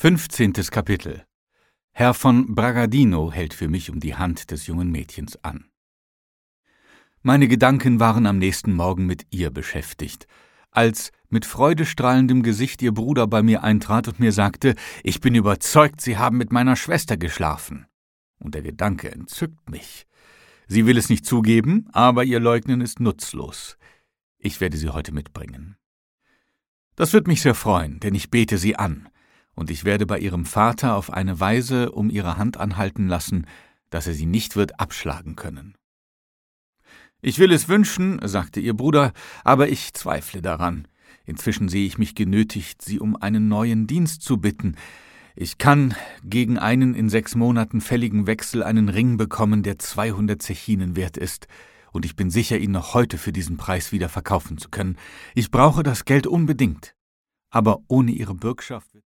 15. Kapitel. Herr von Bragadino hält für mich um die Hand des jungen Mädchens an. Meine Gedanken waren am nächsten Morgen mit ihr beschäftigt, als mit freudestrahlendem Gesicht ihr Bruder bei mir eintrat und mir sagte, ich bin überzeugt, Sie haben mit meiner Schwester geschlafen. Und der Gedanke entzückt mich. Sie will es nicht zugeben, aber ihr Leugnen ist nutzlos. Ich werde sie heute mitbringen. Das wird mich sehr freuen, denn ich bete sie an, und ich werde bei ihrem Vater auf eine Weise um ihre Hand anhalten lassen, dass er sie nicht wird abschlagen können. »Ich will es wünschen«, sagte ihr Bruder, »aber ich zweifle daran. Inzwischen sehe ich mich genötigt, Sie um einen neuen Dienst zu bitten. Ich kann gegen einen in 6 Monaten fälligen Wechsel einen Ring bekommen, der 200 Zechinen wert ist, und ich bin sicher, ihn noch heute für diesen Preis wieder verkaufen zu können. Ich brauche das Geld unbedingt, aber ohne Ihre Bürgschaft